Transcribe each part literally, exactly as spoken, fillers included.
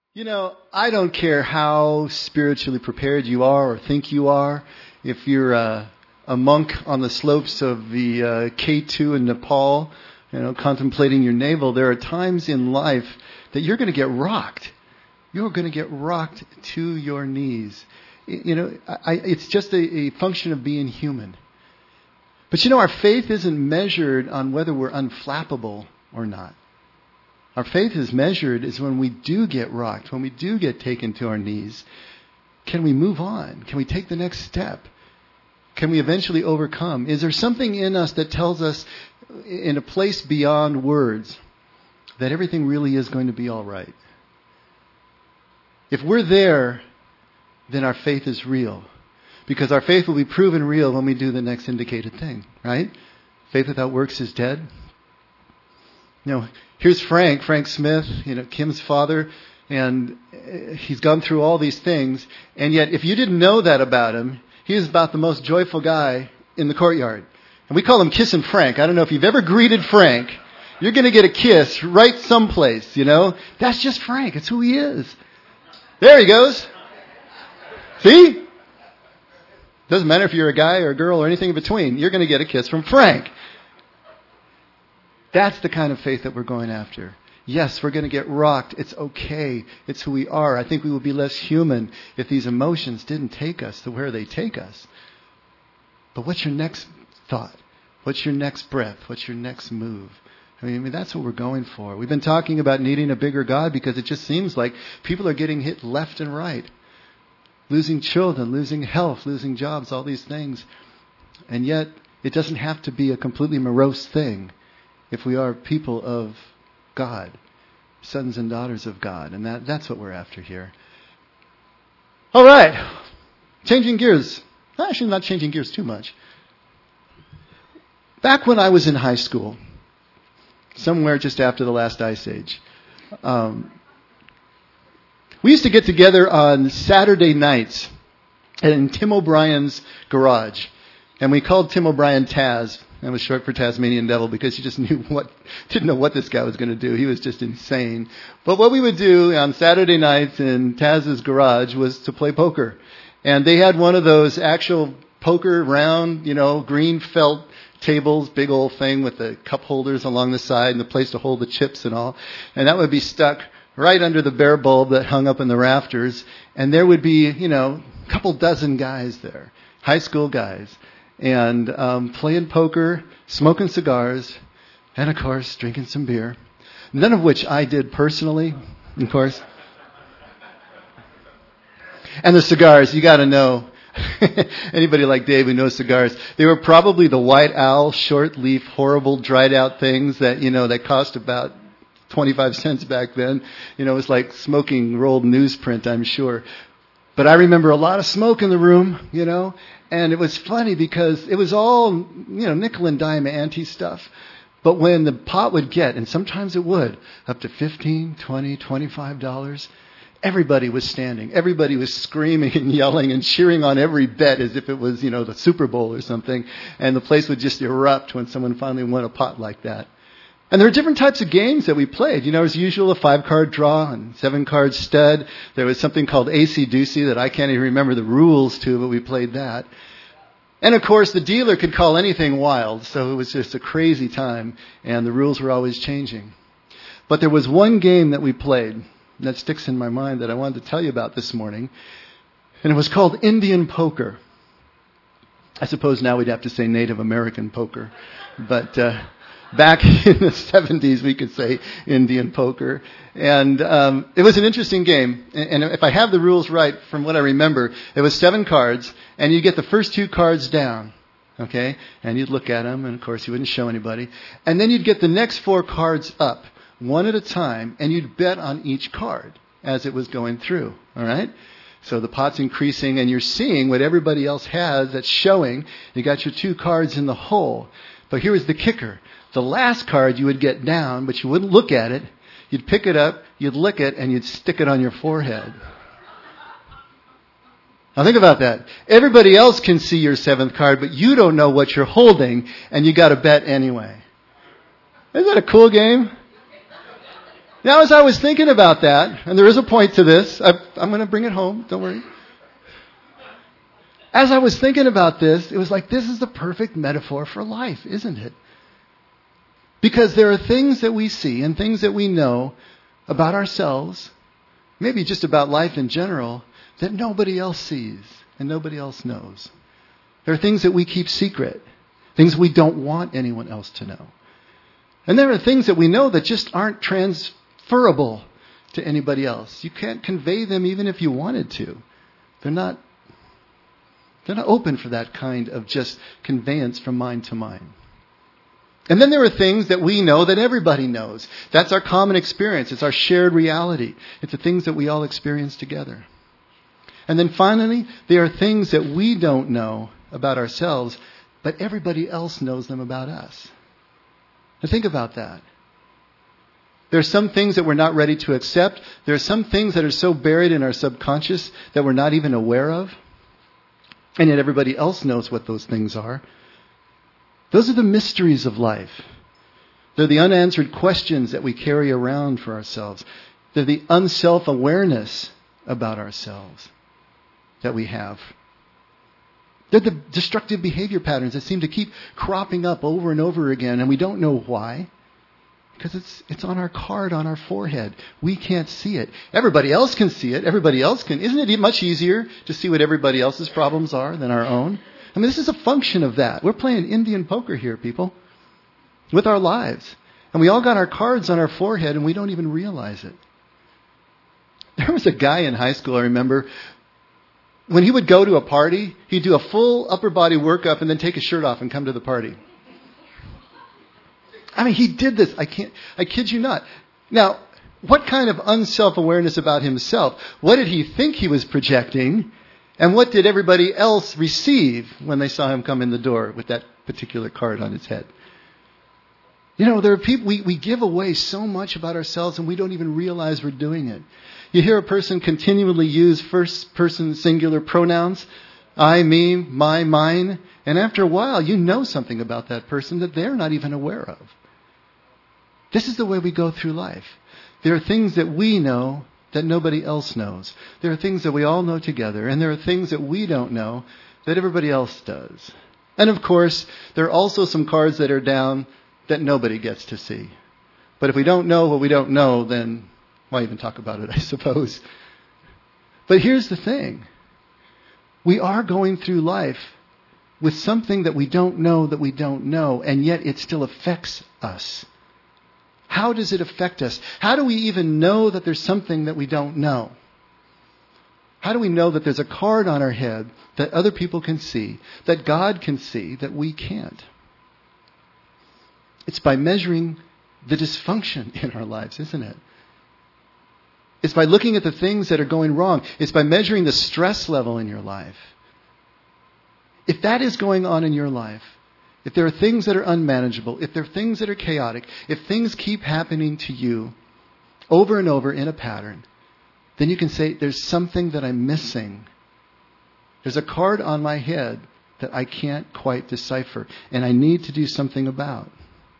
You know, I don't care how spiritually prepared you are or think you are. If you're a, a monk on the slopes of the uh, K two in Nepal, you know, contemplating your navel, there are times in life that you're going to get rocked. You're going to get rocked to your knees. You know, I, it's just a, a function of being human. But you know, our faith isn't measured on whether we're unflappable or not. Our faith is measured is when we do get rocked, when we do get taken to our knees. Can we move on? Can we take the next step? Can we eventually overcome? Is there something in us that tells us in a place beyond words that everything really is going to be all right? If we're there, then our faith is real. Because our faith will be proven real when we do the next indicated thing, right? Faith without works is dead. You know, here's Frank, Frank Smith, you know, Kim's father, and he's gone through all these things. And yet, if you didn't know that about him, he is about the most joyful guy in the courtyard. And we call him Kissin' Frank. I don't know if you've ever greeted Frank. You're going to get a kiss right someplace, you know. That's just Frank. It's who he is. There he goes. See? Doesn't matter if you're a guy or a girl or anything in between. You're going to get a kiss from Frank. That's the kind of faith that we're going after. Yes, we're going to get rocked. It's okay. It's who we are. I think we would be less human if these emotions didn't take us to where they take us. But what's your next thought? What's your next breath? What's your next move? I mean, I mean, that's what we're going for. We've been talking about needing a bigger God because it just seems like people are getting hit left and right. Losing children, losing health, losing jobs, all these things. And yet, it doesn't have to be a completely morose thing if we are people of God, sons and daughters of God. And that, that's what we're after here. All right. Changing gears. Actually, not changing gears too much. Back when I was in high school, somewhere just after the last ice age, um, we used to get together on Saturday nights in Tim O'Brien's garage. And we called Tim O'Brien Taz. That was short for Tasmanian Devil because he just knew what, didn't know what this guy was going to do. He was just insane. But what we would do on Saturday nights in Taz's garage was to play poker. And they had one of those actual poker round, you know, green felt tables, big old thing with the cup holders along the side and the place to hold the chips and all. And that would be stuck right under the bare bulb that hung up in the rafters. And there would be, you know, a couple dozen guys there, high school guys. And um, playing poker, smoking cigars, and, of course, drinking some beer. None of which I did personally, of course. And the cigars, you got to know. Anybody like Dave who knows cigars, they were probably the White Owl, short leaf, horrible, dried out things that, you know, that cost about twenty-five cents back then. You know, it was like smoking rolled newsprint, I'm sure. But I remember a lot of smoke in the room, you know, and it was funny because it was all, you know, nickel and dime ante stuff. But when the pot would get, and sometimes it would, up to fifteen, twenty, twenty-five dollars, everybody was standing. Everybody was screaming and yelling and cheering on every bet as if it was, you know, the Super Bowl or something. And the place would just erupt when someone finally won a pot like that. And there were different types of games that we played. You know, as usual, a five-card draw and seven-card stud. There was something called A C Doocy that I can't even remember the rules to, but we played that. And, of course, the dealer could call anything wild, so it was just a crazy time, and the rules were always changing. But there was one game that we played that sticks in my mind that I wanted to tell you about this morning, and it was called Indian poker. I suppose now we'd have to say Native American poker, but... Uh, Back in the seventies, we could say Indian poker. And um, it was an interesting game. And, and if I have the rules right from what I remember, it was seven cards, and you get the first two cards down, okay? And you'd look at them, and, of course, you wouldn't show anybody. And then you'd get the next four cards up, one at a time, and you'd bet on each card as it was going through, all right? So the pot's increasing, and you're seeing what everybody else has that's showing. You got your two cards in the hole. But here was the kicker. The last card you would get down, but you wouldn't look at it. You'd pick it up, you'd lick it, and you'd stick it on your forehead. Now think about that. Everybody else can see your seventh card, but you don't know what you're holding, and you got to bet anyway. Isn't that a cool game? Now, as I was thinking about that, and there is a point to this, I, I'm going to bring it home, don't worry. As I was thinking about this, it was like, this is the perfect metaphor for life, isn't it? Because there are things that we see and things that we know about ourselves, maybe just about life in general, that nobody else sees and nobody else knows. There are things that we keep secret, things we don't want anyone else to know. And there are things that we know that just aren't transferable to anybody else. You can't convey them even if you wanted to. They're not, they're not open for that kind of just conveyance from mind to mind. And then there are things that we know that everybody knows. That's our common experience. It's our shared reality. It's the things that we all experience together. And then finally, there are things that we don't know about ourselves, but everybody else knows them about us. Now think about that. There are some things that we're not ready to accept. There are some things that are so buried in our subconscious that we're not even aware of. And yet everybody else knows what those things are. Those are the mysteries of life. They're the unanswered questions that we carry around for ourselves. They're the unself-awareness about ourselves that we have. They're the destructive behavior patterns that seem to keep cropping up over and over again, and we don't know why. Because it's it's on our card, on our forehead. We can't see it. Everybody else can see it. Everybody else can. Isn't it much easier to see what everybody else's problems are than our own? I mean, this is a function of that. We're playing Indian poker here, people, with our lives. And we all got our cards on our forehead, and we don't even realize it. There was a guy in high school, I remember, when he would go to a party, he'd do a full upper body workup and then take his shirt off and come to the party. I mean, he did this. I can't, I kid you not. Now, what kind of unself-awareness about himself? What did he think he was projecting? And what did everybody else receive when they saw him come in the door with that particular card on his head? You know, there are people, we, we give away so much about ourselves and we don't even realize we're doing it. You hear a person continually use first person singular pronouns, I, me, my, mine, and after a while you know something about that person that they're not even aware of. This is the way we go through life. There are things that we know that nobody else knows. There are things that we all know together, and there are things that we don't know that everybody else does. And of course, there are also some cards that are down that nobody gets to see. But if we don't know what we don't know, then why even talk about it, I suppose. But here's the thing. We are going through life with something that we don't know that we don't know, and yet it still affects us. How does it affect us? How do we even know that there's something that we don't know? How do we know that there's a card on our head that other people can see, that God can see, that we can't? It's by measuring the dysfunction in our lives, isn't it? It's by looking at the things that are going wrong. It's by measuring the stress level in your life. If that is going on in your life, if there are things that are unmanageable, if there are things that are chaotic, if things keep happening to you over and over in a pattern, then you can say, there's something that I'm missing. There's a card on my head that I can't quite decipher, and I need to do something about.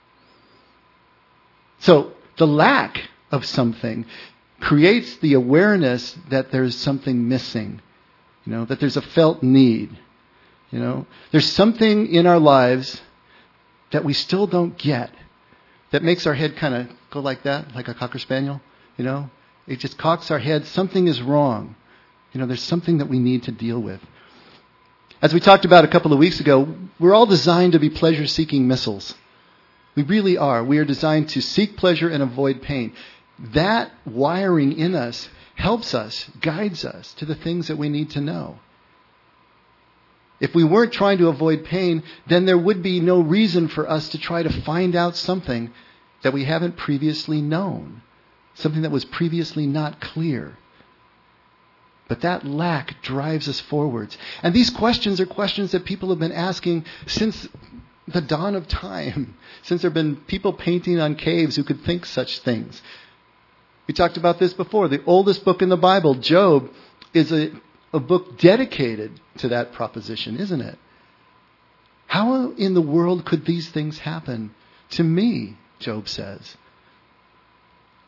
So the lack of something creates the awareness that there's something missing, you know, that there's a felt need. You know, there's something in our lives that we still don't get that makes our head kind of go like that, like a Cocker Spaniel, you know. It just cocks our head. Something is wrong. You know, there's something that we need to deal with. As we talked about a couple of weeks ago, we're all designed to be pleasure-seeking missiles. We really are. We are designed to seek pleasure and avoid pain. That wiring in us helps us, guides us to the things that we need to know. If we weren't trying to avoid pain, then there would be no reason for us to try to find out something that we haven't previously known, something that was previously not clear. But that lack drives us forwards. And these questions are questions that people have been asking since the dawn of time, since there have been people painting on caves who could think such things. We talked about this before. The oldest book in the Bible, Job, is a A book dedicated to that proposition, isn't it? How in the world could these things happen to me, Job says?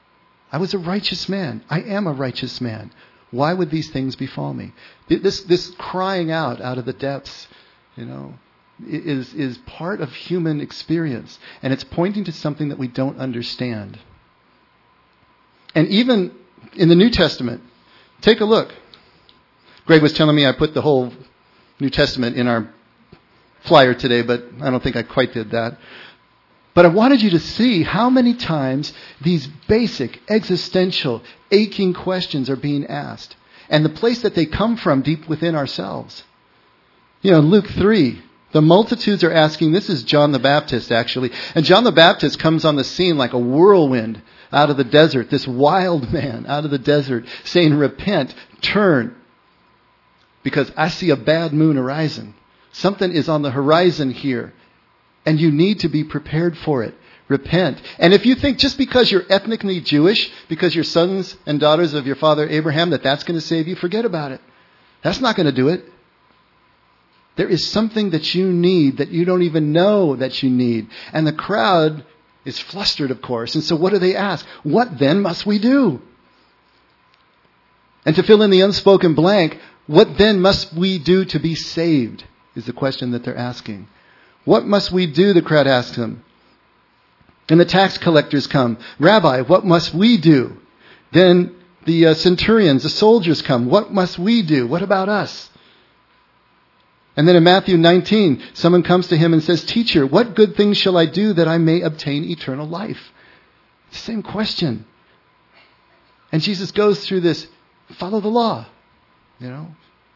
I was a righteous man. I am a righteous man. Why would these things befall me? This, this crying out out of the depths, you know, is, is part of human experience. And it's pointing to something that we don't understand. And even in the New Testament, take a look. Greg was telling me I put the whole New Testament in our flyer today, but I don't think I quite did that. But I wanted you to see how many times these basic, existential, aching questions are being asked. And the place that they come from deep within ourselves. You know, Luke three, the multitudes are asking, this is John the Baptist actually, and John the Baptist comes on the scene like a whirlwind out of the desert, this wild man out of the desert saying, repent, turn, because I see a bad moon arising. Something is on the horizon here. And you need to be prepared for it. Repent. And if you think just because you're ethnically Jewish, because you're sons and daughters of your father Abraham, that that's going to save you, forget about it. That's not going to do it. There is something that you need that you don't even know that you need. And the crowd is flustered, of course. And so what do they ask? What then must we do? And to fill in the unspoken blank, what then must we do to be saved? Is the question that they're asking. What must we do? The crowd asks him. And the tax collectors come. Rabbi, what must we do? Then the uh, centurions, the soldiers come. What must we do? What about us? And then in Matthew nineteen, someone comes to him and says, Teacher, what good things shall I do that I may obtain eternal life? Same question. And Jesus goes through this, follow the law, you know.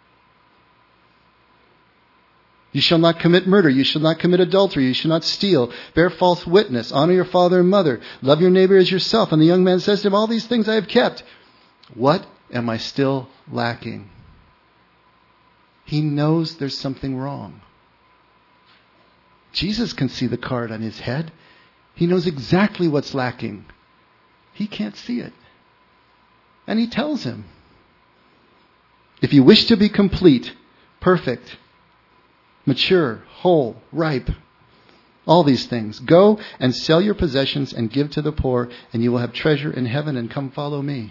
You shall not commit murder. You shall not commit adultery. You shall not steal. Bear false witness. Honor your father and mother. Love your neighbor as yourself. And the young man says to him, all these things I have kept. What am I still lacking? He knows there's something wrong. Jesus can see the card on his head. He knows exactly what's lacking. He can't see it. And he tells him, if you wish to be complete, perfect, mature, whole, ripe, all these things, go and sell your possessions and give to the poor, and you will have treasure in heaven, and come follow me.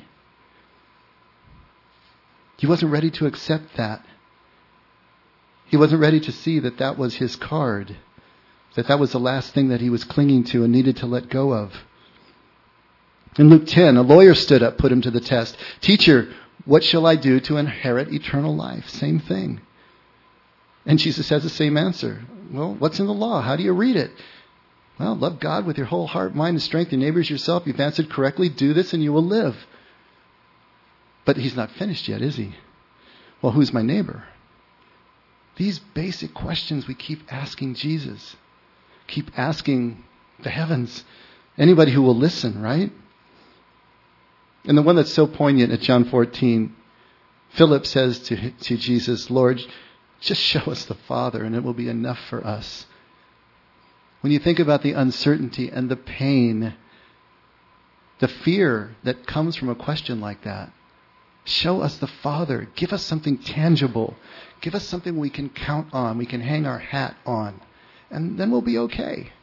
He wasn't ready to accept that. He wasn't ready to see that that was his card, that that was the last thing that he was clinging to and needed to let go of. In Luke ten, a lawyer stood up, put him to the test. Teacher, what shall I do to inherit eternal life? Same thing. And Jesus has the same answer. Well, what's in the law? How do you read it? Well, love God with your whole heart, mind, and strength, your neighbors, yourself. You've answered correctly. Do this and you will live. But he's not finished yet, is he? Well, who's my neighbor? These basic questions we keep asking Jesus. Keep asking the heavens. Anybody who will listen, right? And the one that's so poignant at John fourteen, Philip says to, to Jesus, Lord, just show us the Father and it will be enough for us. When you think about the uncertainty and the pain, the fear that comes from a question like that, show us the Father. Give us something tangible. Give us something we can count on, we can hang our hat on, and then we'll be okay.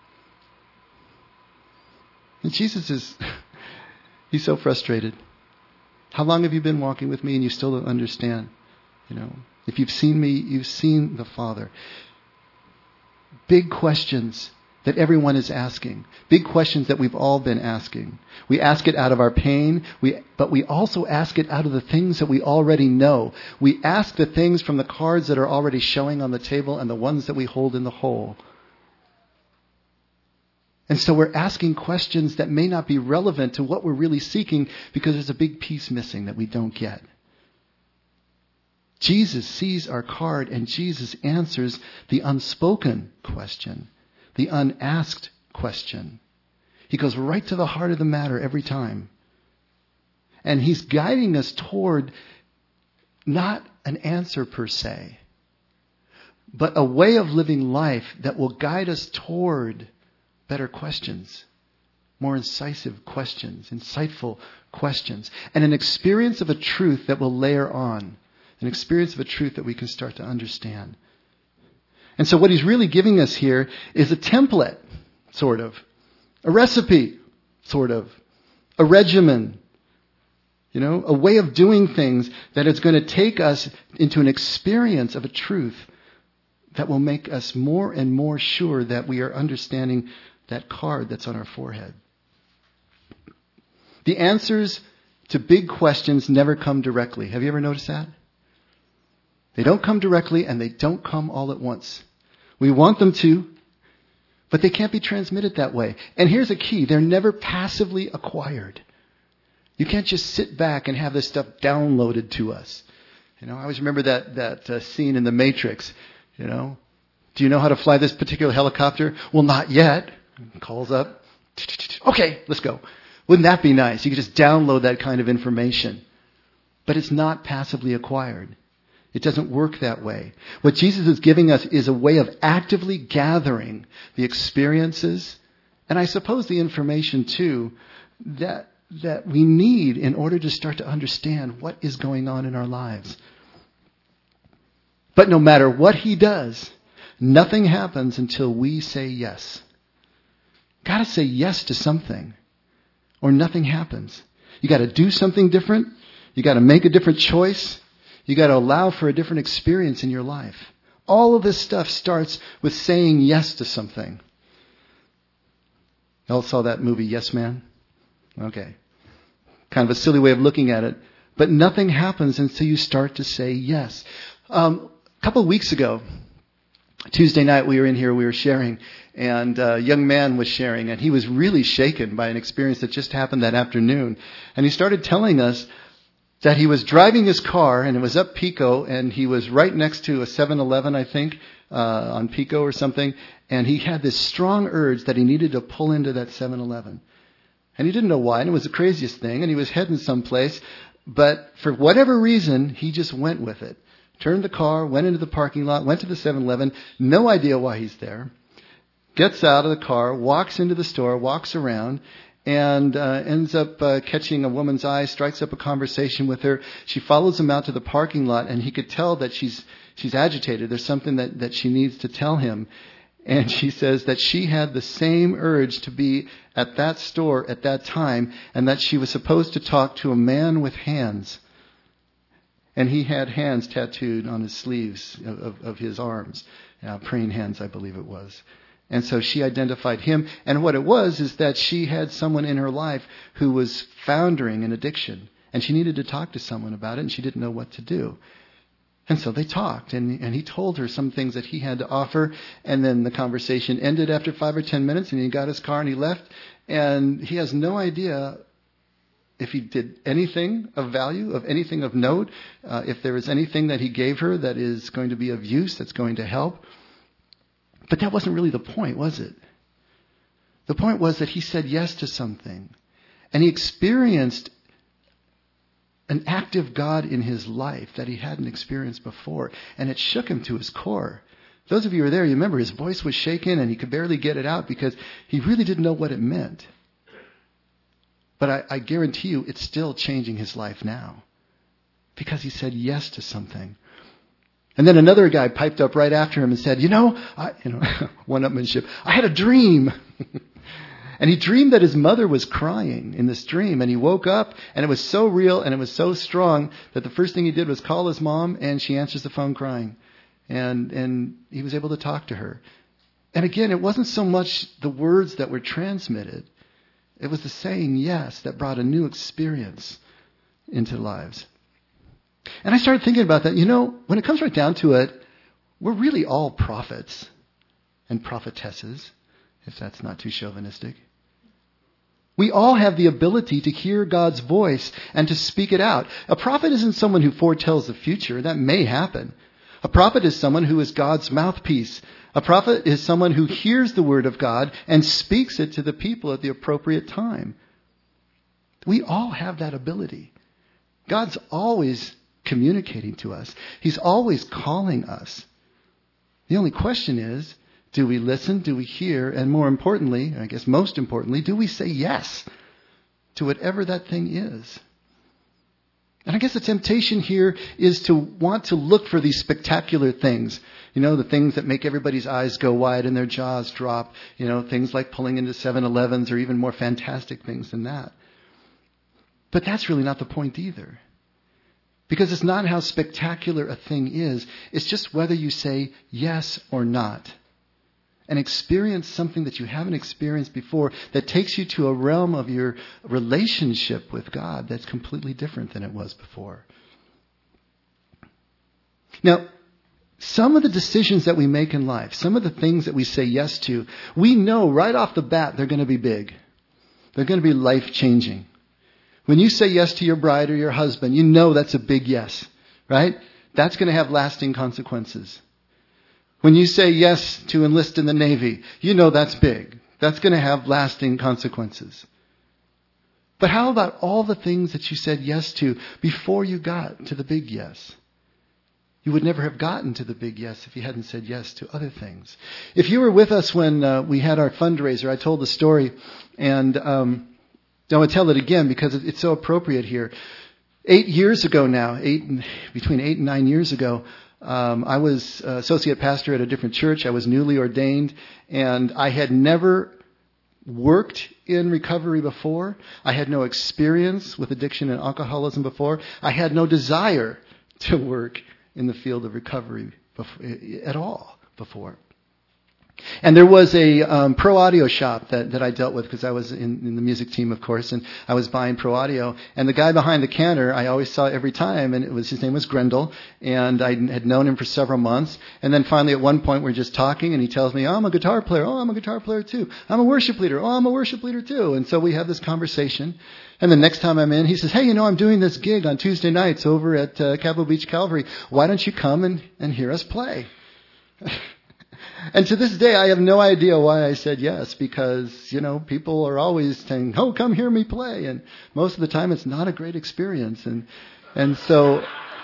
And Jesus is, he's so frustrated. How long have you been walking with me and you still don't understand? You know, if you've seen me, you've seen the Father. Big questions that everyone is asking. Big questions that we've all been asking. We ask it out of our pain, we, but we also ask it out of the things that we already know. We ask the things from the cards that are already showing on the table and the ones that we hold in the hole. And so we're asking questions that may not be relevant to what we're really seeking because there's a big piece missing that we don't get. Jesus sees our card and Jesus answers the unspoken question, the unasked question. He goes right to the heart of the matter every time. And he's guiding us toward not an answer per se, but a way of living life that will guide us toward better questions, more incisive questions, insightful questions, and an experience of a truth that will layer on. An experience of a truth that we can start to understand. And so what he's really giving us here is a template, sort of. A recipe, sort of. a regimen, you know, a way of doing things that is going to take us into an experience of a truth that will make us more and more sure that we are understanding that card that's on our forehead. The answers to big questions never come directly. Have you ever noticed that? They don't come directly and they don't come all at once. We want them to, but they can't be transmitted that way. And here's a key. They're never passively acquired. You can't just sit back and have this stuff downloaded to us. You know, I always remember that, that uh, scene in The Matrix. You know, do you know how to fly this particular helicopter? Well, not yet. Calls up. Okay, let's go. Wouldn't that be nice? You could just download that kind of information. But it's not passively acquired. It doesn't work that way. What Jesus is giving us is a way of actively gathering the experiences, and I suppose the information too, that, that we need in order to start to understand what is going on in our lives. But no matter what he does, nothing happens until we say yes. Got to say yes to something, or nothing happens. You got to do something different. You got to make a different choice. You got to allow for a different experience in your life. All of this stuff starts with saying yes to something. You all saw that movie, Yes Man? Okay. Kind of a silly way of looking at it. But nothing happens until you start to say yes. Um, a couple of weeks ago, Tuesday night we were in here, we were sharing, and a young man was sharing, and he was really shaken by an experience that just happened that afternoon. And he started telling us that he was driving his car, and it was up Pico, and he was right next to a seven eleven, I think, uh, on Pico or something, and he had this strong urge that he needed to pull into that seven eleven. And he didn't know why, and it was the craziest thing, and he was heading someplace, but for whatever reason, he just went with it. Turned the car, went into the parking lot, went to the seven eleven, no idea why he's there, gets out of the car, walks into the store, walks around, and uh, ends up uh, catching a woman's eye, strikes up a conversation with her. She follows him out to the parking lot, and he could tell that she's she's agitated. There's something that, that she needs to tell him. And she says that she had the same urge to be at that store at that time, and that she was supposed to talk to a man with hands. And he had hands tattooed on his sleeves of, of, of his arms. Uh, praying hands, I believe it was. And so she identified him. And what it was is that she had someone in her life who was foundering in addiction. And she needed to talk to someone about it, and she didn't know what to do. And so they talked, and, and he told her some things that he had to offer. And then the conversation ended after five or ten minutes, and he got his car and he left. And he has no idea if he did anything of value, of anything of note, uh, if there was anything that he gave her that is going to be of use, that's going to help. But that wasn't really the point, was it? The point was that he said yes to something. And he experienced an active God in his life that he hadn't experienced before. And it shook him to his core. Those of you who were there, you remember his voice was shaken and he could barely get it out because he really didn't know what it meant. But I, I guarantee you it's still changing his life now. Because he said yes to something. And then another guy piped up right after him and said, you know, I, you know, one-upmanship, I had a dream. And he dreamed that his mother was crying in this dream. And he woke up, and it was so real and it was so strong that the first thing he did was call his mom, and she answers the phone crying. And, and he was able to talk to her. And again, it wasn't so much the words that were transmitted. It was the saying yes that brought a new experience into lives. And I started thinking about that. You know, when it comes right down to it, we're really all prophets and prophetesses, if that's not too chauvinistic. We all have the ability to hear God's voice and to speak it out. A prophet isn't someone who foretells the future. That may happen. A prophet is someone who is God's mouthpiece. A prophet is someone who hears the word of God and speaks it to the people at the appropriate time. We all have that ability. God's always communicating to us. He's always calling us. The only question is, do we listen? Do we hear? And more importantly, I guess most importantly, do we say yes to whatever that thing is? And I guess the temptation here is to want to look for these spectacular things. You know, the things that make everybody's eyes go wide and their jaws drop. You know, things like pulling into seven elevens or even more fantastic things than that. But that's really not the point either. Because it's not how spectacular a thing is. It's just whether you say yes or not. And experience something that you haven't experienced before that takes you to a realm of your relationship with God that's completely different than it was before. Now, some of the decisions that we make in life, some of the things that we say yes to, we know right off the bat they're going to be big. They're going to be life-changing. When you say yes to your bride or your husband, you know that's a big yes, right? That's going to have lasting consequences. When you say yes to enlist in the Navy, you know that's big. That's going to have lasting consequences. But how about all the things that you said yes to before you got to the big yes? You would never have gotten to the big yes if you hadn't said yes to other things. If you were with us when uh, we had our fundraiser, I told the story, and um, I want to tell it again because it's so appropriate here. Eight years ago now, eight between eight and nine years ago, um, I was uh, associate pastor at a different church. I was newly ordained, and I had never worked in recovery before. I had no experience with addiction and alcoholism before. I had no desire to work in the field of recovery before, at all before. And there was a um, Pro Audio shop that, that I dealt with because I was in, in the music team, of course, and I was buying Pro Audio. And the guy behind the counter, I always saw every time, and it was his name was Grendel, and I had known him for several months. And then finally, at one point, we're just talking, and he tells me, "Oh, I'm a guitar player. Oh, I'm a guitar player too. I'm a worship leader. Oh, I'm a worship leader too." And so we have this conversation. And the next time I'm in, he says, "Hey, you know, I'm doing this gig on Tuesday nights over at uh, Cabo Beach Calvary. Why don't you come and, and hear us play?" And to this day, I have no idea why I said yes, because, you know, people are always saying, "Oh, come hear me play." And most of the time, it's not a great experience. And and so,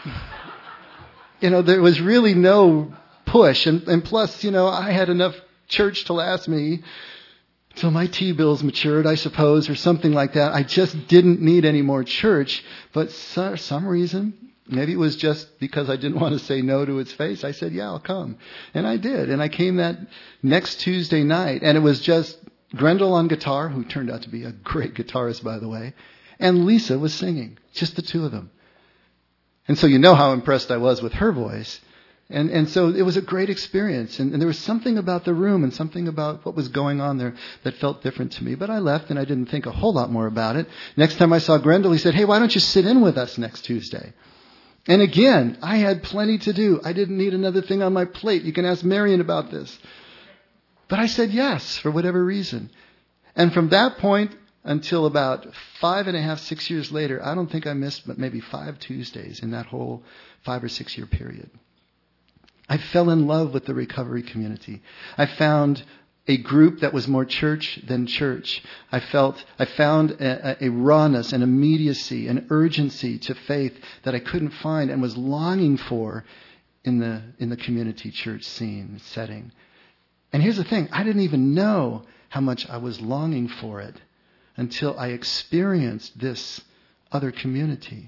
you know, there was really no push. And, and plus, you know, I had enough church to last me till my T-bills matured, I suppose, or something like that. I just didn't need any more church. But for some reason, maybe it was just because I didn't want to say no to its face, I said, "Yeah, I'll come." And I did. And I came that next Tuesday night. And it was just Grendel on guitar, who turned out to be a great guitarist, by the way. And Lisa was singing. Just the two of them. And so you know how impressed I was with her voice. And and so it was a great experience. And, and there was something about the room and something about what was going on there that felt different to me. But I left and I didn't think a whole lot more about it. Next time I saw Grendel, he said, "Hey, why don't you sit in with us next Tuesday?" And again, I had plenty to do. I didn't need another thing on my plate. You can ask Marion about this. But I said yes for whatever reason. And from that point until about five and a half, six years later, I don't think I missed but maybe five Tuesdays in that whole five or six year period. I fell in love with the recovery community. I found a group that was more church than church. I felt, I found a, a rawness, an immediacy, an urgency to faith that I couldn't find and was longing for in the, in the community church scene, setting. And here's the thing, I didn't even know how much I was longing for it until I experienced this other community.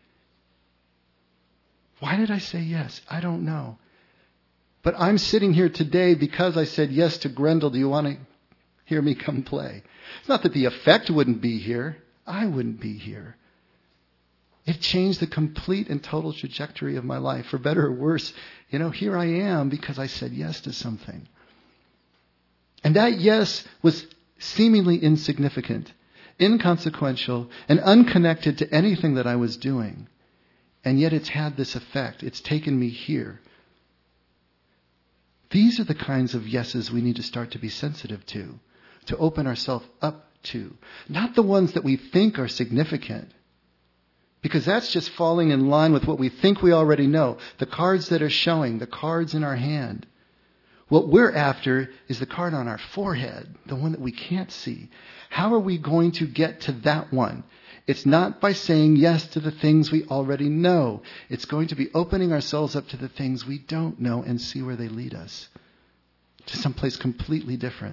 Why did I say yes? I don't know. But I'm sitting here today because I said yes to Grendel. Do you want to hear me come play? It's not that the effect wouldn't be here. I wouldn't be here. It changed the complete and total trajectory of my life. For better or worse, you know, here I am because I said yes to something. And that yes was seemingly insignificant, inconsequential, and unconnected to anything that I was doing. And yet it's had this effect. It's taken me here. These are the kinds of yeses we need to start to be sensitive to, to open ourselves up to. Not the ones that we think are significant, because that's just falling in line with what we think we already know, the cards that are showing, the cards in our hand. What we're after is the card on our forehead, the one that we can't see. How are we going to get to that one? It's not by saying yes to the things we already know. It's going to be opening ourselves up to the things we don't know and see where they lead us. To someplace completely different.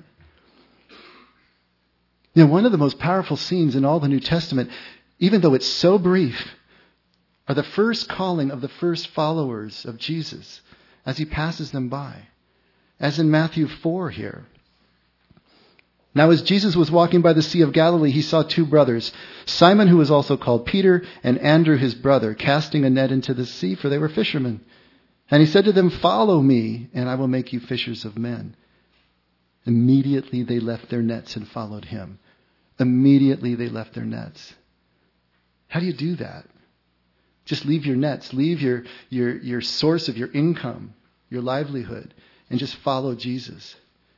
You know, one of the most powerful scenes in all the New Testament, even though it's so brief, are the first calling of the first followers of Jesus as he passes them by. As in Matthew four here. Now as Jesus was walking by the Sea of Galilee, he saw two brothers, Simon, who was also called Peter, and Andrew, his brother, casting a net into the sea, for they were fishermen. And he said to them, "Follow me, and I will make you fishers of men." Immediately they left their nets and followed him. Immediately they left their nets. How do you do that? Just leave your nets, leave your, your, your source of your income, your livelihood, and just follow Jesus.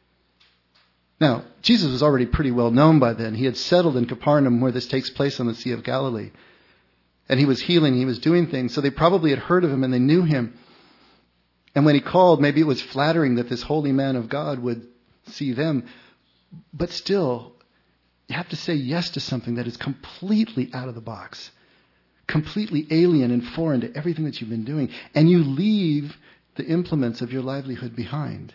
Now, Jesus was already pretty well known by then. He had settled in Capernaum, where this takes place on the Sea of Galilee. And he was healing, he was doing things. So they probably had heard of him and they knew him. And when he called, maybe it was flattering that this holy man of God would see them. But still, you have to say yes to something that is completely out of the box, completely alien and foreign to everything that you've been doing. And you leave the implements of your livelihood behind.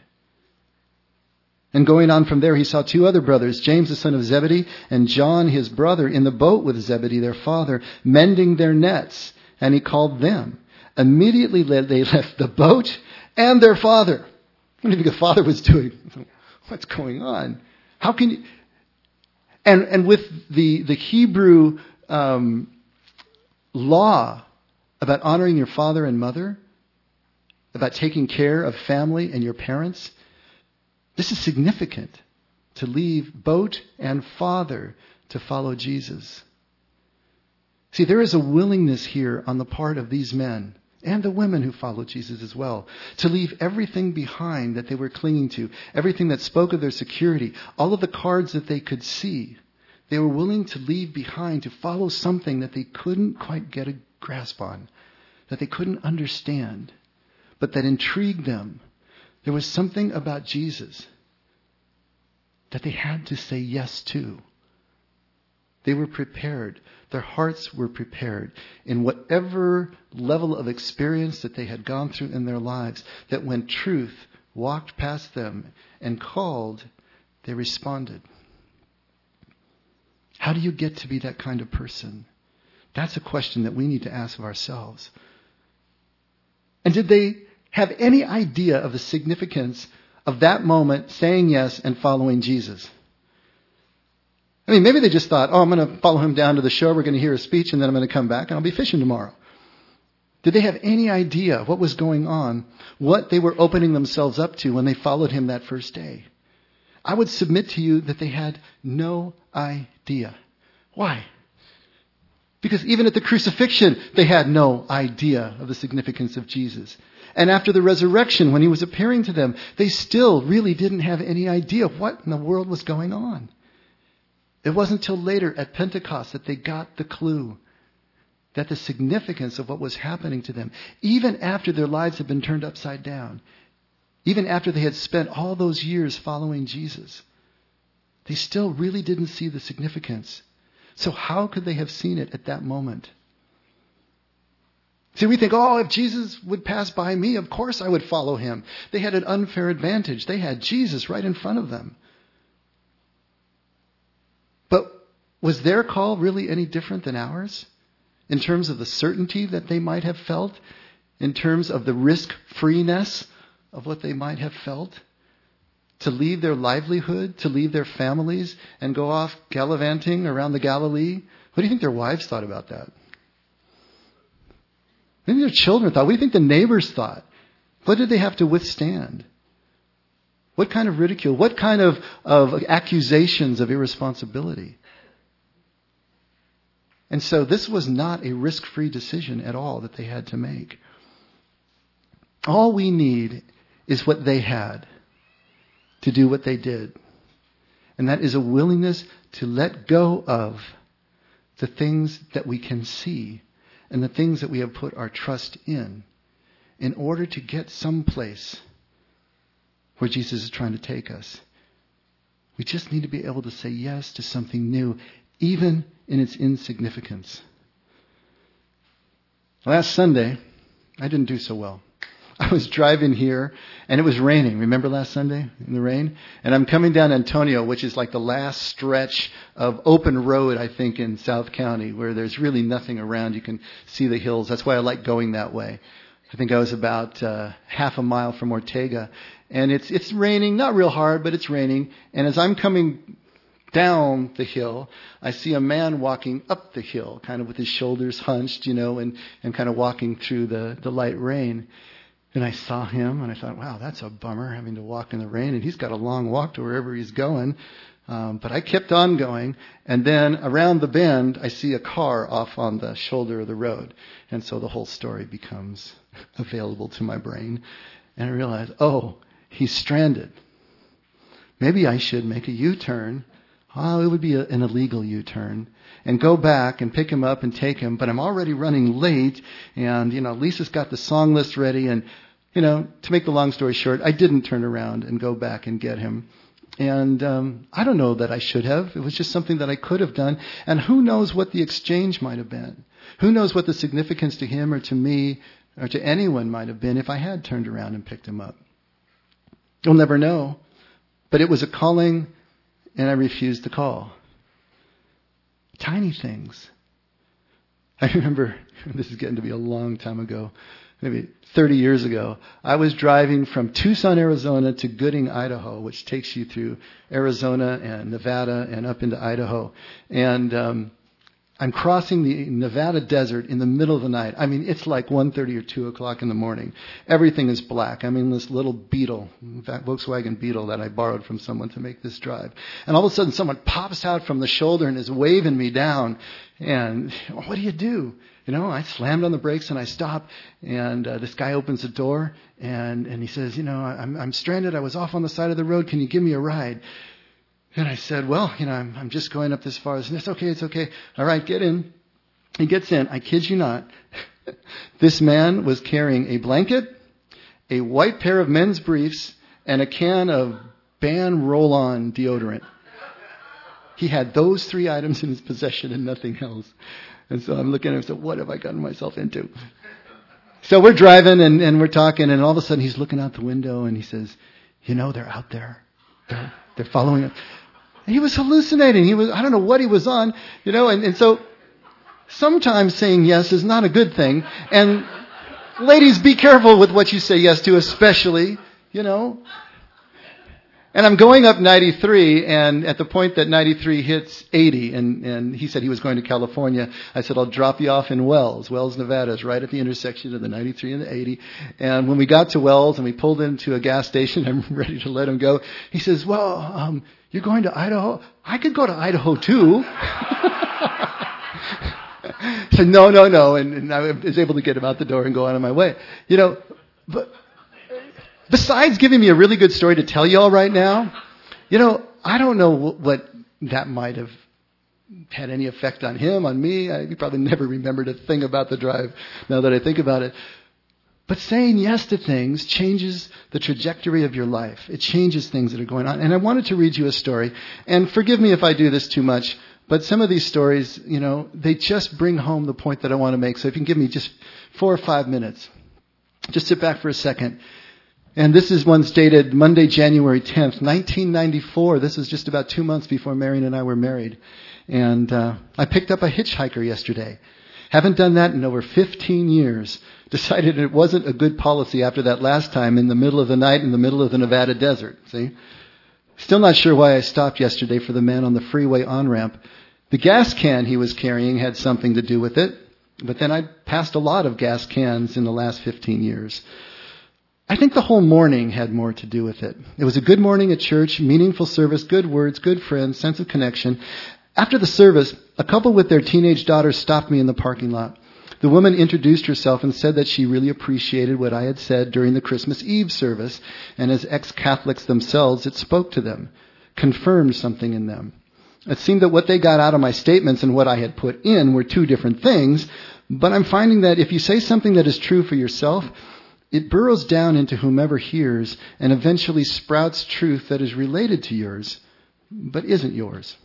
And going on from there, he saw two other brothers, James the son of Zebedee and John his brother, in the boat with Zebedee their father, mending their nets. And he called them. Immediately they left the boat and their father. What do you think the father was doing? What's going on? How can you... And, and with the, the Hebrew um, law about honoring your father and mother, about taking care of family and your parents, this is significant, to leave boat and father to follow Jesus. See, there is a willingness here on the part of these men and the women who followed Jesus as well, to leave everything behind that they were clinging to, everything that spoke of their security, all of the cards that they could see. They were willing to leave behind to follow something that they couldn't quite get a grasp on, that they couldn't understand, but that intrigued them. There was something about Jesus that they had to say yes to. They were prepared. Their hearts were prepared in whatever level of experience that they had gone through in their lives, that when truth walked past them and called, they responded. How do you get to be that kind of person? That's a question that we need to ask of ourselves. And did they have any idea of the significance of that moment, saying yes and following Jesus? I mean, maybe they just thought, oh, I'm going to follow him down to the shore, we're going to hear a speech, and then I'm going to come back and I'll be fishing tomorrow. Did they have any idea of what was going on, what they were opening themselves up to when they followed him that first day? I would submit to you that they had no idea. Why? Because even at the crucifixion, they had no idea of the significance of Jesus. And after the resurrection, when he was appearing to them, they still really didn't have any idea of what in the world was going on. It wasn't until later at Pentecost that they got the clue, that the significance of what was happening to them, even after their lives had been turned upside down, even after they had spent all those years following Jesus, they still really didn't see the significance. So how could they have seen it at that moment? See, we think, oh, if Jesus would pass by me, of course I would follow him. They had an unfair advantage. They had Jesus right in front of them. But was their call really any different than ours? In terms of the certainty that they might have felt? In terms of the risk-freeness of what they might have felt? To leave their livelihood, to leave their families, and go off gallivanting around the Galilee? What do you think their wives thought about that? What do you think their children thought? What do you think the neighbors thought? What did they have to withstand? What kind of ridicule? What kind of, of accusations of irresponsibility? And so this was not a risk-free decision at all that they had to make. All we need is what they had to do what they did. And that is a willingness to let go of the things that we can see and the things that we have put our trust in, in order to get someplace where Jesus is trying to take us. We just need to be able to say yes to something new, even in its insignificance. Last Sunday, I didn't do so well. I was driving here, and it was raining. Remember last Sunday in the rain? And I'm coming down Antonio, which is like the last stretch of open road, I think, in South County, where there's really nothing around. You can see the hills. That's why I like going that way. I think I was about uh, half a mile from Ortega. And it's it's raining, not real hard, but it's raining. And as I'm coming down the hill, I see a man walking up the hill, kind of with his shoulders hunched, you know, and, and kind of walking through the, the light rain. And I saw him, and I thought, wow, that's a bummer, having to walk in the rain. And he's got a long walk to wherever he's going. Um, but I kept on going. And then around the bend, I see a car off on the shoulder of the road. And so the whole story becomes available to my brain. And I realized, oh, he's stranded. Maybe I should make a U-turn. Oh, it would be a, an illegal U-turn. And go back and pick him up and take him. But I'm already running late. And, you know, Lisa's got the song list ready. And, you know, to make the long story short, I didn't turn around and go back and get him. And um, I don't know that I should have. It was just something that I could have done. And who knows what the exchange might have been. Who knows what the significance to him or to me or to anyone might have been if I had turned around and picked him up. You'll never know. But it was a calling, and I refused the call. Tiny things. I remember, this is getting to be a long time ago, maybe thirty years ago, I was driving from Tucson, Arizona to Gooding, Idaho, which takes you through Arizona and Nevada and up into Idaho. And um, I'm crossing the Nevada desert in the middle of the night. I mean, it's like one thirty or two o'clock in the morning. Everything is black. I'm in this little Beetle, in fact, Volkswagen Beetle that I borrowed from someone to make this drive. And all of a sudden, someone pops out from the shoulder and is waving me down. And what do you do? You know, I slammed on the brakes and I stopped. And uh, this guy opens the door and, and he says, you know, I'm, I'm stranded. I was off on the side of the road. Can you give me a ride? And I said, well, you know, I'm, I'm just going up this far. He said, it's okay, it's okay. All right, get in. He gets in. I kid you not. This man was carrying a blanket, a white pair of men's briefs, and a can of Ban Roll-On deodorant. He had those three items in his possession and nothing else. And so I'm looking at him and said, what have I gotten myself into? So we're driving and, and we're talking, and all of a sudden he's looking out the window and he says, you know, they're out there. They're, they're following us. He was hallucinating. He was, I don't know what he was on, you know, and, and so sometimes saying yes is not a good thing. And ladies, be careful with what you say yes to, especially, you know. And I'm going up ninety-three, and at the point that ninety-three hits eighty, and, and he said he was going to California, I said, I'll drop you off in Wells. Wells, Nevada is right at the intersection of the ninety-three and the eighty. And when we got to Wells and we pulled into a gas station, I'm ready to let him go. He says, well, um, you're going to Idaho? I could go to Idaho too. I said, no, no, no. And, and I was able to get him out the door and go on my way. You know, but besides giving me a really good story to tell you all right now, you know, I don't know what that might have had any effect on him, on me. I, he probably never remembered a thing about the drive now that I think about it. But saying yes to things changes the trajectory of your life. It changes things that are going on. And I wanted to read you a story. And forgive me if I do this too much, but some of these stories, you know, they just bring home the point that I want to make. So if you can give me just four or five minutes, just sit back for a second. And this is one's dated Monday, January tenth, nineteen ninety-four. This is just about two months before Marion and I were married. And uh, I picked up a hitchhiker yesterday. Haven't done that in over fifteen years. Decided it wasn't a good policy after that last time in the middle of the night in the middle of the Nevada desert. See? Still not sure why I stopped yesterday for the man on the freeway on-ramp. The gas can he was carrying had something to do with it. But then I passed a lot of gas cans in the last fifteen years. I think the whole morning had more to do with it. It was a good morning at church, meaningful service, good words, good friends, sense of connection. After the service, a couple with their teenage daughter stopped me in the parking lot. The woman introduced herself and said that she really appreciated what I had said during the Christmas Eve service, and as ex-Catholics themselves, it spoke to them, confirmed something in them. It seemed that what they got out of my statements and what I had put in were two different things, but I'm finding that if you say something that is true for yourself, it burrows down into whomever hears and eventually sprouts truth that is related to yours, but isn't yours.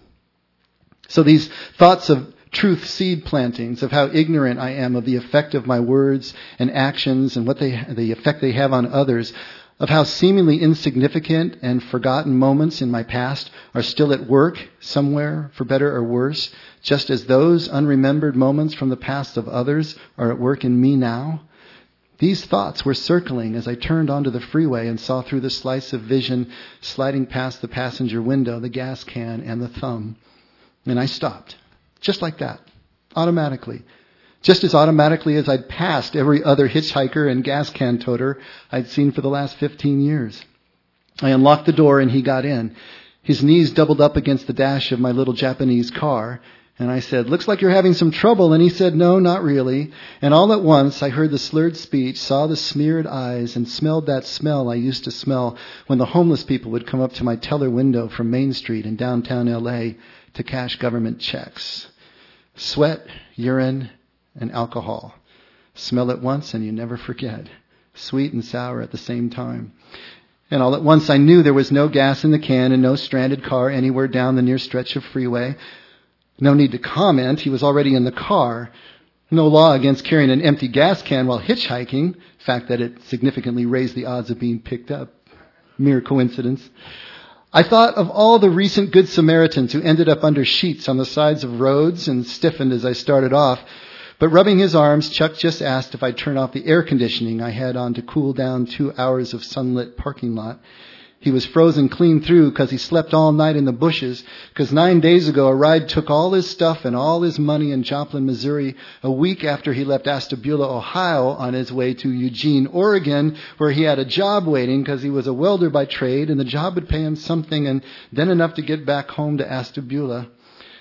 So these thoughts of truth seed plantings, of how ignorant I am of the effect of my words and actions and what they, the effect they have on others, of how seemingly insignificant and forgotten moments in my past are still at work somewhere, for better or worse, just as those unremembered moments from the past of others are at work in me now. These thoughts were circling as I turned onto the freeway and saw through the slice of vision sliding past the passenger window, the gas can, and the thumb. And I stopped. Just like that. Automatically. Just as automatically as I'd passed every other hitchhiker and gas can toter I'd seen for the last fifteen years. I unlocked the door and he got in. His knees doubled up against the dash of my little Japanese car. And I said, "Looks like you're having some trouble." And he said, "No, not really." And all at once, I heard the slurred speech, saw the smeared eyes, and smelled that smell I used to smell when the homeless people would come up to my teller window from Main Street in downtown L A to cash government checks. Sweat, urine, and alcohol. Smell it once and you never forget. Sweet and sour at the same time. And all at once I knew there was no gas in the can and no stranded car anywhere down the near stretch of freeway. No need to comment. He was already in the car. No law against carrying an empty gas can while hitchhiking. Fact that it significantly raised the odds of being picked up. Mere coincidence. I thought of all the recent Good Samaritans who ended up under sheets on the sides of roads and stiffened as I started off. But rubbing his arms, Chuck just asked if I'd turn off the air conditioning I had on to cool down two hours of sunlit parking lot. He was frozen clean through because he slept all night in the bushes, because nine days ago a ride took all his stuff and all his money in Joplin, Missouri, a week after he left Ashtabula, Ohio, on his way to Eugene, Oregon, where he had a job waiting because he was a welder by trade, and the job would pay him something and then enough to get back home to Ashtabula.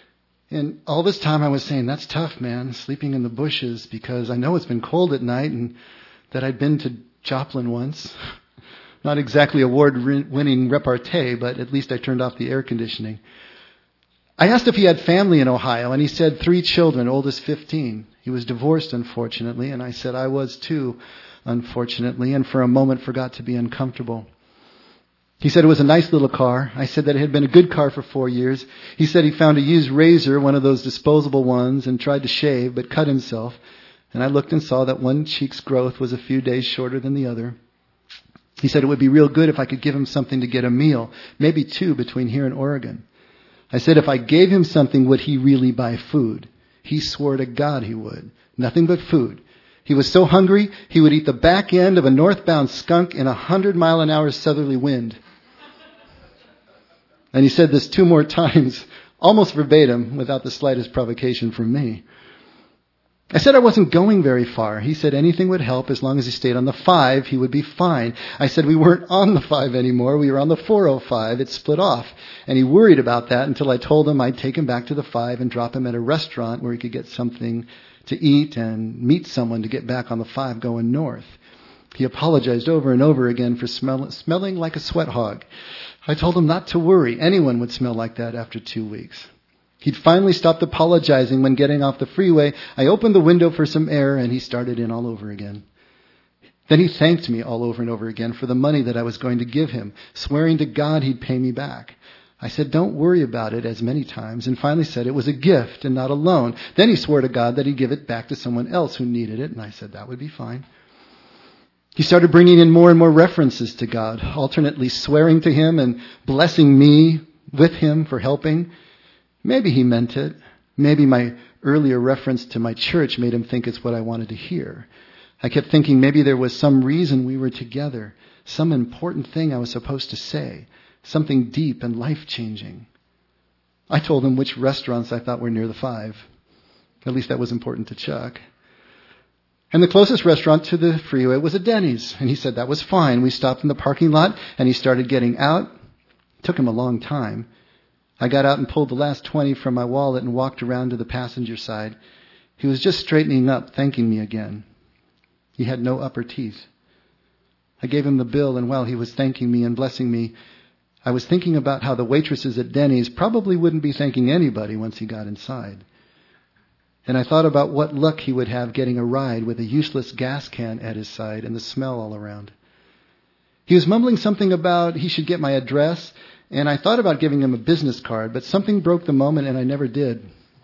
And all this time I was saying, that's tough, man, sleeping in the bushes, because I know it's been cold at night and that I'd been to Joplin once. Not exactly award-winning repartee, but at least I turned off the air conditioning. I asked if he had family in Ohio, and he said three children, oldest fifteen. He was divorced, unfortunately, and I said I was too, unfortunately, and for a moment forgot to be uncomfortable. He said it was a nice little car. I said that it had been a good car for four years. He said he found a used razor, one of those disposable ones, and tried to shave, but cut himself. And I looked and saw that one cheek's growth was a few days shorter than the other. He said it would be real good if I could give him something to get a meal, maybe two between here and Oregon. I said if I gave him something, would he really buy food? He swore to God he would. Nothing but food. He was so hungry, he would eat the back end of a northbound skunk in a hundred mile an hour southerly wind. And he said this two more times, almost verbatim, without the slightest provocation from me. I said I wasn't going very far. He said anything would help as long as he stayed on the five, he would be fine. I said we weren't on the five anymore. We were on the four oh five. It split off. And he worried about that until I told him I'd take him back to the five and drop him at a restaurant where he could get something to eat and meet someone to get back on the five going north. He apologized over and over again for smell, smelling like a sweat hog. I told him not to worry. Anyone would smell like that after two weeks. He'd finally stopped apologizing when getting off the freeway. I opened the window for some air, and he started in all over again. Then he thanked me all over and over again for the money that I was going to give him, swearing to God he'd pay me back. I said, don't worry about it, as many times, and finally said it was a gift and not a loan. Then he swore to God that he'd give it back to someone else who needed it, and I said that would be fine. He started bringing in more and more references to God, alternately swearing to him and blessing me with him for helping. Maybe he meant it. Maybe my earlier reference to my church made him think it's what I wanted to hear. I kept thinking maybe there was some reason we were together, some important thing I was supposed to say, something deep and life-changing. I told him which restaurants I thought were near the five. At least that was important to Chuck. And the closest restaurant to the freeway was a Denny's, and he said that was fine. We stopped in the parking lot, and he started getting out. It took him a long time. I got out and pulled the last twenty from my wallet and walked around to the passenger side. He was just straightening up, thanking me again. He had no upper teeth. I gave him the bill, and while he was thanking me and blessing me, I was thinking about how the waitresses at Denny's probably wouldn't be thanking anybody once he got inside. And I thought about what luck he would have getting a ride with a useless gas can at his side and the smell all around. He was mumbling something about he should get my address, and I thought about giving him a business card, but something broke the moment and I never did.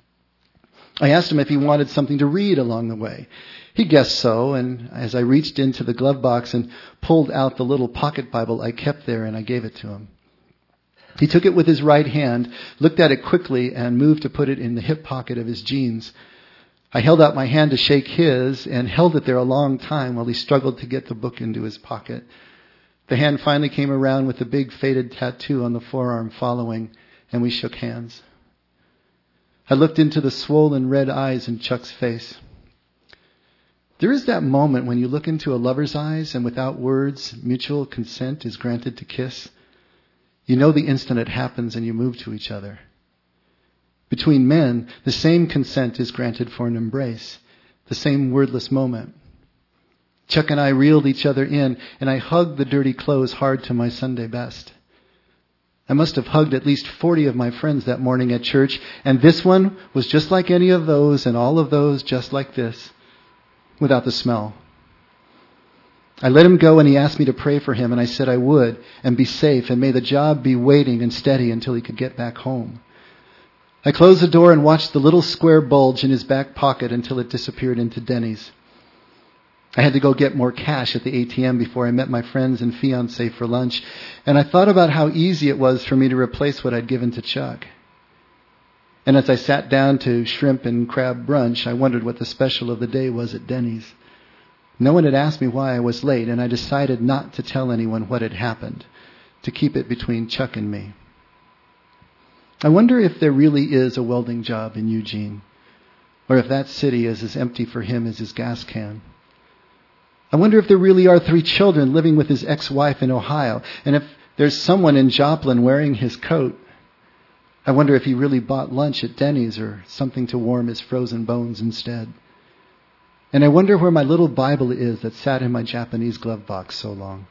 I asked him if he wanted something to read along the way. He guessed so, and as I reached into the glove box and pulled out the little pocket Bible I kept there, and I gave it to him. He took it with his right hand, looked at it quickly, and moved to put it in the hip pocket of his jeans. I held out my hand to shake his and held it there a long time while he struggled to get the book into his pocket. The hand finally came around with a big faded tattoo on the forearm following, and we shook hands. I looked into the swollen red eyes in Chuck's face. There is that moment when you look into a lover's eyes and without words, mutual consent is granted to kiss. You know the instant it happens and you move to each other. Between men, the same consent is granted for an embrace, the same wordless moment. Chuck and I reeled each other in, and I hugged the dirty clothes hard to my Sunday best. I must have hugged at least forty of my friends that morning at church, and this one was just like any of those, and all of those just like this, without the smell. I let him go, and he asked me to pray for him, and I said I would, and be safe, and may the job be waiting and steady until he could get back home. I closed the door and watched the little square bulge in his back pocket until it disappeared into Denny's. I had to go get more cash at the A T M before I met my friends and fiancé for lunch, and I thought about how easy it was for me to replace what I'd given to Chuck. And as I sat down to shrimp and crab brunch, I wondered what the special of the day was at Denny's. No one had asked me why I was late, and I decided not to tell anyone what had happened, to keep it between Chuck and me. I wonder if there really is a welding job in Eugene, or if that city is as empty for him as his gas can. I wonder if there really are three children living with his ex-wife in Ohio, and if there's someone in Joplin wearing his coat. I wonder if he really bought lunch at Denny's or something to warm his frozen bones instead. And I wonder where my little Bible is that sat in my Japanese glove box so long.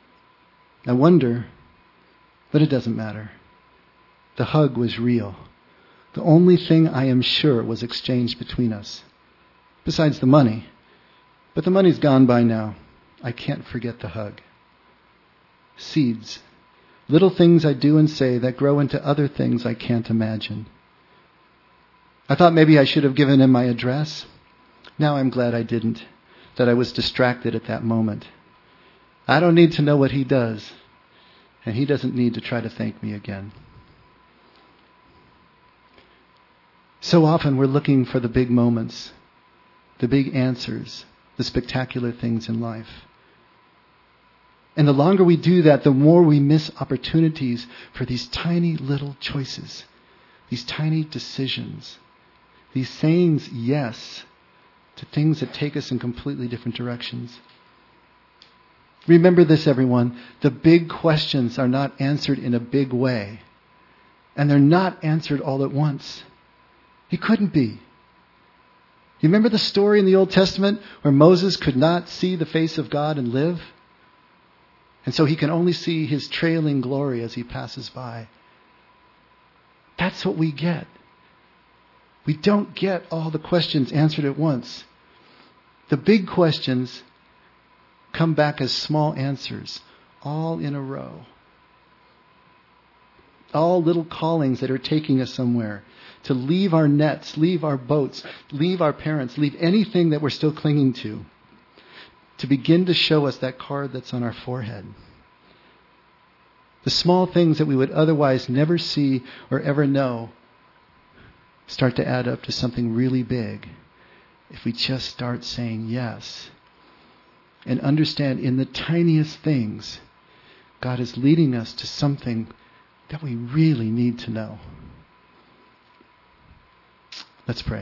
I wonder, but it doesn't matter. The hug was real. The only thing I am sure was exchanged between us, besides the money. But the money's gone by now. I can't forget the hug. Seeds. Little things I do and say that grow into other things I can't imagine. I thought maybe I should have given him my address. Now I'm glad I didn't, that I was distracted at that moment. I don't need to know what he does, and he doesn't need to try to thank me again. So often we're looking for the big moments, the big answers, the spectacular things in life. And the longer we do that, the more we miss opportunities for these tiny little choices, these tiny decisions, these sayings yes to things that take us in completely different directions. Remember this, everyone. The big questions are not answered in a big way. And they're not answered all at once. He couldn't be. You remember the story in the Old Testament where Moses could not see the face of God and live? And so he can only see his trailing glory as he passes by. That's what we get. We don't get all the questions answered at once. The big questions come back as small answers, all in a row. All little callings that are taking us somewhere. To leave our nets, leave our boats, leave our parents, leave anything that we're still clinging to. To begin to show us that card that's on our forehead. The small things that we would otherwise never see or ever know start to add up to something really big if we just start saying yes. And understand in the tiniest things, God is leading us to something that we really need to know. Let's pray.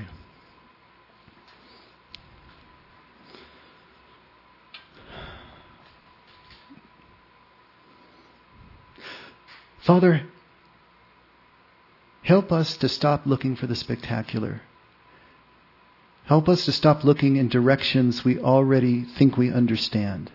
Father, help us to stop looking for the spectacular. Help us to stop looking in directions we already think we understand.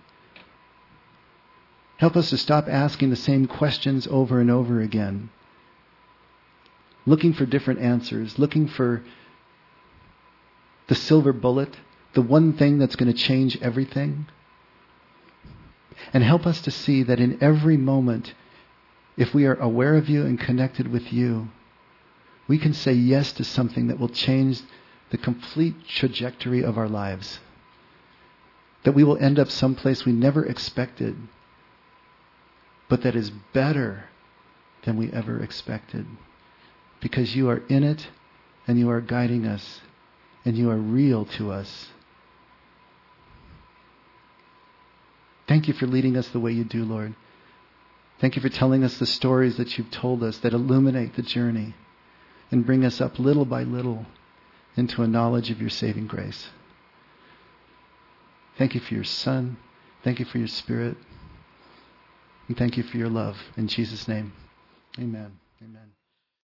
Help us to stop asking the same questions over and over again. Looking for different answers, looking for the silver bullet, the one thing that's going to change everything. And help us to see that in every moment, if we are aware of you and connected with you, we can say yes to something that will change the complete trajectory of our lives. That we will end up someplace we never expected, but that is better than we ever expected. Because you are in it and you are guiding us and you are real to us. Thank you for leading us the way you do, Lord. Thank you for telling us the stories that you've told us that illuminate the journey and bring us up little by little into a knowledge of your saving grace. Thank you for your Son. Thank you for your Spirit. And thank you for your love. In Jesus' name, amen. Amen.